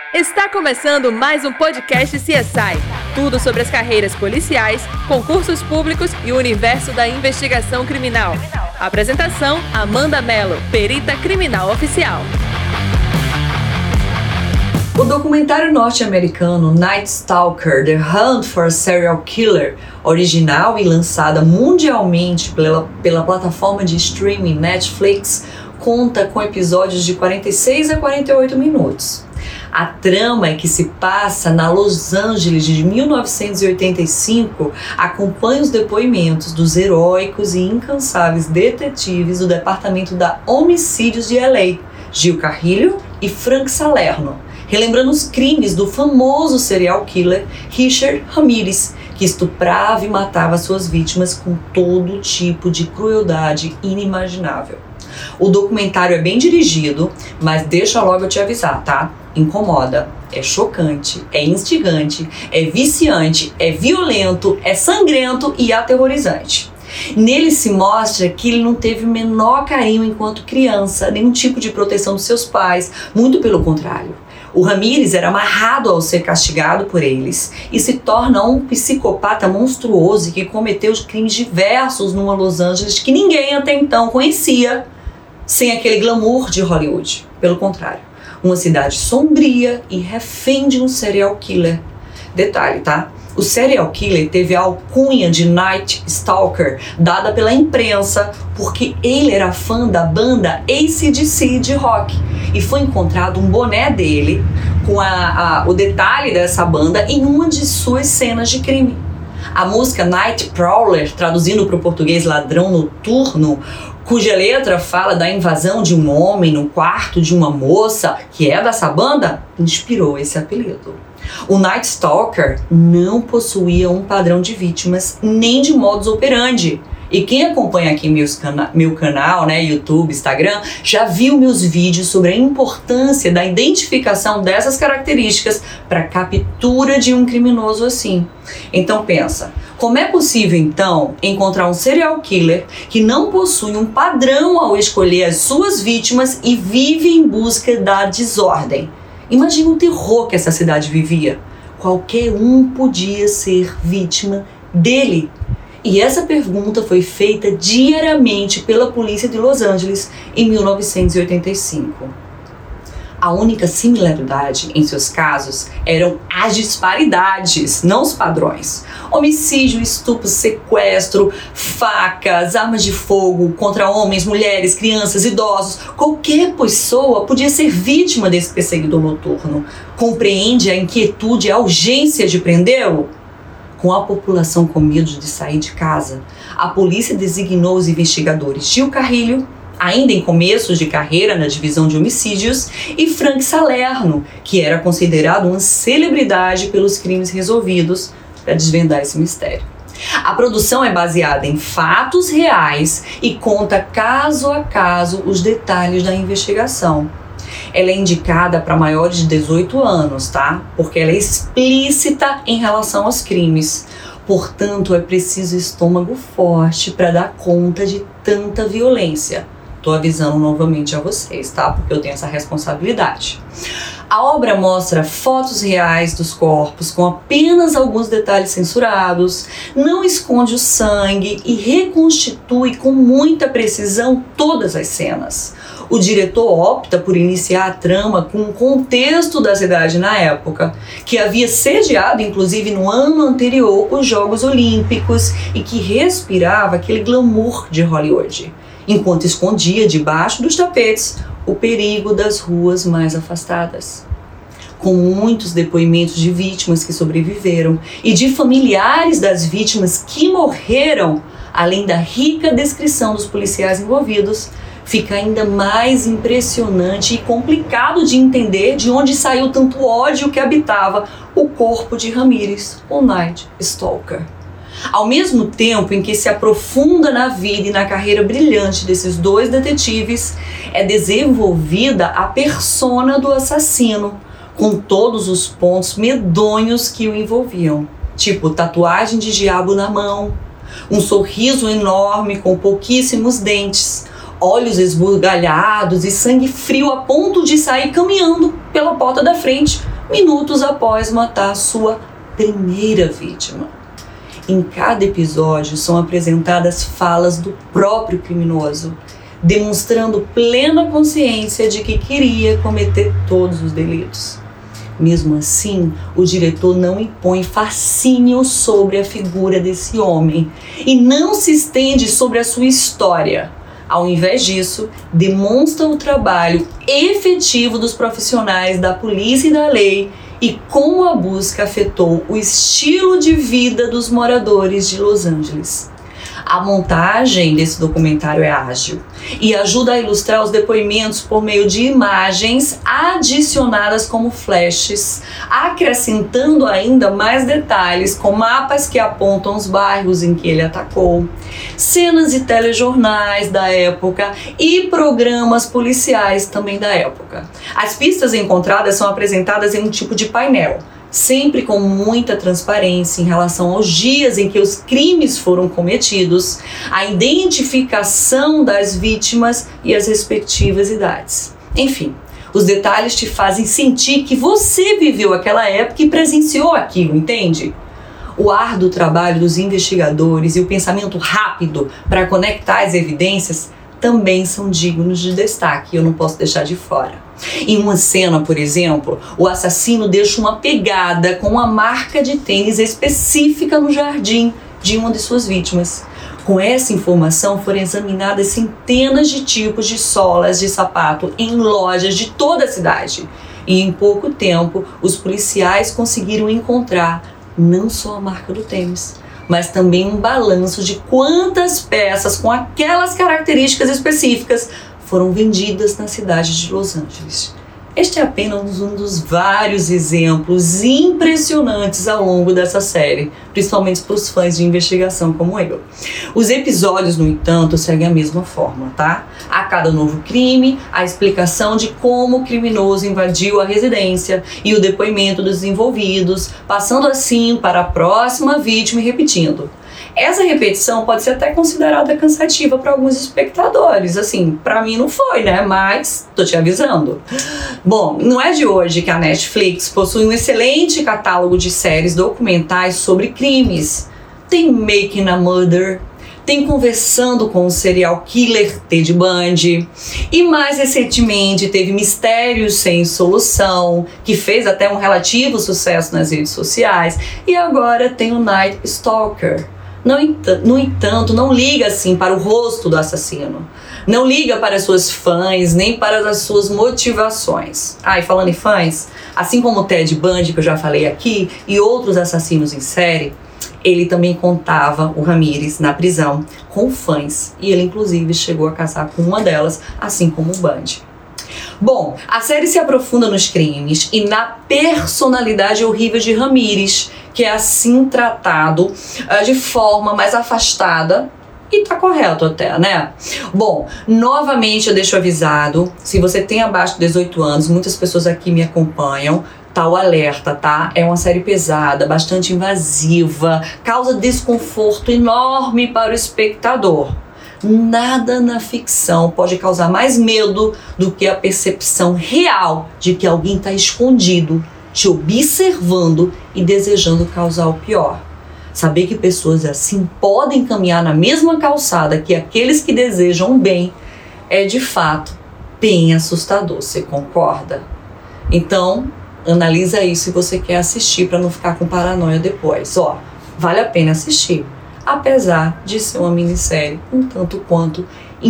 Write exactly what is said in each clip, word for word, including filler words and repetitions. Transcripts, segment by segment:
Está começando mais um podcast C S I. Tudo sobre as carreiras policiais, concursos públicos e o universo da investigação criminal. Apresentação: Amanda Mello, perita criminal oficial. O documentário norte-americano Night Stalker: The Hunt for a Serial Killer, original e lançada mundialmente pela, pela plataforma de streaming Netflix, conta com episódios de quarenta e seis a quarenta e oito minutos. A trama é que se passa na Los Angeles de mil novecentos e oitenta e cinco, acompanha os depoimentos dos heróicos e incansáveis detetives do Departamento da Homicídios de L A, Gil Carrillo e Frank Salerno, relembrando os crimes do famoso serial killer Richard Ramirez, que estuprava e matava suas vítimas com todo tipo de crueldade inimaginável. O documentário é bem dirigido, mas deixa logo eu te avisar, tá? Incomoda, é chocante, é instigante, é viciante, é violento, é sangrento e aterrorizante. Nele se mostra que ele não teve o menor carinho enquanto criança, nenhum tipo de proteção dos seus pais, muito pelo contrário. O Ramirez era amarrado ao ser castigado por eles e se torna um psicopata monstruoso que cometeu crimes diversos numa Los Angeles que ninguém até então conhecia, sem aquele glamour de Hollywood. Pelo contrário, uma cidade sombria e refém de um serial killer. Detalhe, tá? O serial killer teve a alcunha de Night Stalker dada pela imprensa porque ele era fã da banda A C D C de rock e foi encontrado um boné dele com a, a, o detalhe dessa banda em uma de suas cenas de crime. A música Night Prowler, traduzindo para o português ladrão noturno, cuja letra fala da invasão de um homem no quarto de uma moça, que é dessa banda, inspirou esse apelido. O Night Stalker não possuía um padrão de vítimas nem de modus operandi. E quem acompanha aqui meus cana- meu canal, né, YouTube, Instagram, já viu meus vídeos sobre a importância da identificação dessas características para a captura de um criminoso assim. Então pensa, como é possível então encontrar um serial killer que não possui um padrão ao escolher as suas vítimas e vive em busca da desordem? Imagina o terror que essa cidade vivia. Qualquer um podia ser vítima dele. E essa pergunta foi feita diariamente pela polícia de Los Angeles em mil novecentos e oitenta e cinco. A única similaridade em seus casos eram as disparidades, não os padrões. Homicídio, estupro, sequestro, facas, armas de fogo contra homens, mulheres, crianças, idosos. Qualquer pessoa podia ser vítima desse perseguidor noturno. Compreende a inquietude e a urgência de prendê-lo? Com a população com medo de sair de casa, a polícia designou os investigadores Gil Carrillo, ainda em começos de carreira na divisão de homicídios, e Frank Salerno, que era considerado uma celebridade pelos crimes resolvidos, para desvendar esse mistério. A produção é baseada em fatos reais e conta caso a caso os detalhes da investigação. Ela é indicada para maiores de dezoito anos, tá? Porque ela é explícita em relação aos crimes. Portanto, é preciso estômago forte para dar conta de tanta violência. Tô avisando novamente a vocês, tá? Porque eu tenho essa responsabilidade. A obra mostra fotos reais dos corpos com apenas alguns detalhes censurados, não esconde o sangue e reconstitui com muita precisão todas as cenas. O diretor opta por iniciar a trama com o contexto da cidade na época, que havia sediado, inclusive no ano anterior, os Jogos Olímpicos e que respirava aquele glamour de Hollywood, enquanto escondia debaixo dos tapetes o perigo das ruas mais afastadas. Com muitos depoimentos de vítimas que sobreviveram e de familiares das vítimas que morreram, além da rica descrição dos policiais envolvidos, fica ainda mais impressionante e complicado de entender de onde saiu tanto ódio que habitava o corpo de Ramirez, o Night Stalker. Ao mesmo tempo em que se aprofunda na vida e na carreira brilhante desses dois detetives, é desenvolvida a persona do assassino, com todos os pontos medonhos que o envolviam, tipo tatuagem de diabo na mão, um sorriso enorme com pouquíssimos dentes, olhos esbugalhados e sangue frio a ponto de sair caminhando pela porta da frente minutos após matar sua primeira vítima. Em cada episódio são apresentadas falas do próprio criminoso, demonstrando plena consciência de que queria cometer todos os delitos. Mesmo assim, o diretor não impõe fascínio sobre a figura desse homem e não se estende sobre a sua história. Ao invés disso, demonstra o trabalho efetivo dos profissionais da polícia e da lei e como a busca afetou o estilo de vida dos moradores de Los Angeles. A montagem desse documentário é ágil e ajuda a ilustrar os depoimentos por meio de imagens adicionadas como flashes, acrescentando ainda mais detalhes com mapas que apontam os bairros em que ele atacou, cenas de telejornais da época e programas policiais também da época. As pistas encontradas são apresentadas em um tipo de painel, sempre com muita transparência em relação aos dias em que os crimes foram cometidos, a identificação das vítimas e as respectivas idades. Enfim, os detalhes te fazem sentir que você viveu aquela época e presenciou aquilo, entende? O árduo trabalho dos investigadores e o pensamento rápido para conectar as evidências também são dignos de destaque, eu não posso deixar de fora. Em uma cena, por exemplo, o assassino deixa uma pegada com uma marca de tênis específica no jardim de uma de suas vítimas. Com essa informação foram examinadas centenas de tipos de solas de sapato em lojas de toda a cidade. E em pouco tempo, os policiais conseguiram encontrar não só a marca do tênis, mas também um balanço de quantas peças com aquelas características específicas foram vendidas na cidade de Los Angeles. Este é apenas um dos vários exemplos impressionantes ao longo dessa série, principalmente para os fãs de investigação como eu. Os episódios, no entanto, seguem a mesma forma, tá? A cada novo crime, a explicação de como o criminoso invadiu a residência e o depoimento dos envolvidos, passando assim para a próxima vítima e repetindo. Essa repetição pode ser até considerada cansativa para alguns espectadores, assim, para mim não foi, né? Mas tô te avisando. Bom, não é de hoje que a Netflix possui um excelente catálogo de séries documentais sobre crimes. Tem Making a Murder, tem Conversando com o Serial Killer Ted Bundy, e mais recentemente teve Mistérios Sem Solução, que fez até um relativo sucesso nas redes sociais, e agora tem o Night Stalker. No entanto, no entanto, não liga assim para o rosto do assassino. Não liga para as suas fãs, nem para as suas motivações. Ah, e falando em fãs, assim como o Ted Bundy, que eu já falei aqui, e outros assassinos em série, ele também contava, o Ramírez, na prisão, com fãs. E ele, inclusive, chegou a casar com uma delas, assim como o Bundy. Bom, a série se aprofunda nos crimes e na personalidade horrível de Ramírez, que é assim tratado uh, de forma mais afastada, e tá correto até, né? Bom, novamente eu deixo avisado, se você tem abaixo de dezoito anos, muitas pessoas aqui me acompanham, tá o alerta, tá? É uma série pesada, bastante invasiva, causa desconforto enorme para o espectador. Nada na ficção pode causar mais medo do que a percepção real de que alguém está escondido, te observando e desejando causar o pior. Saber que pessoas assim podem caminhar na mesma calçada que aqueles que desejam o bem é de fato bem assustador, você concorda? Então, analisa isso se você quer assistir para não ficar com paranoia depois. Ó, vale a pena assistir, apesar de ser uma minissérie um tanto quanto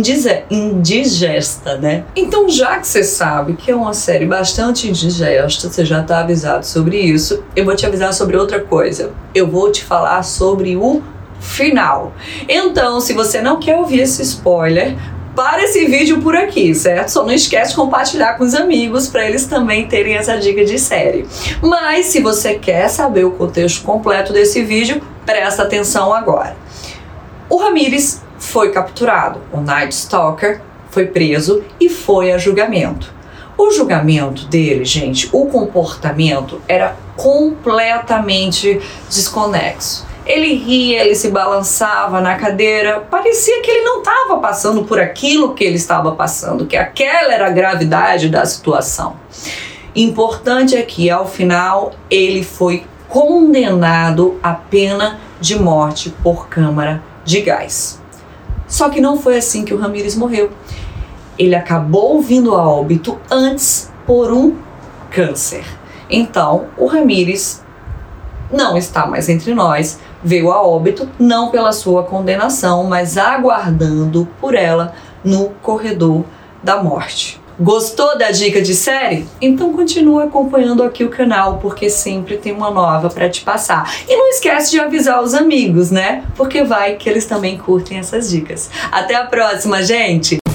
indigesta, né? Então, já que você sabe que é uma série bastante indigesta, você já tá avisado sobre isso, eu vou te avisar sobre outra coisa. Eu vou te falar sobre o final. Então, se você não quer ouvir esse spoiler, para esse vídeo por aqui, certo? Só não esquece de compartilhar com os amigos para eles também terem essa dica de série. Mas se você quer saber o contexto completo desse vídeo, presta atenção agora. O Ramírez foi capturado, o Night Stalker foi preso e foi a julgamento. O julgamento dele, gente, o comportamento era completamente desconexo. Ele ria, ele se balançava na cadeira, parecia que ele não estava passando por aquilo que ele estava passando, que aquela era a gravidade da situação. Importante é que, ao final, ele foi condenado à pena de morte por câmara de gás. Só que não foi assim que o Ramírez morreu. Ele acabou vindo a óbito antes por um câncer. Então, o Ramírez não está mais entre nós, veio a óbito não pela sua condenação, mas aguardando por ela no corredor da morte. Gostou da dica de série? Então continua acompanhando aqui o canal, porque sempre tem uma nova para te passar. E não esquece de avisar os amigos, né? Porque vai que eles também curtem essas dicas. Até a próxima, gente!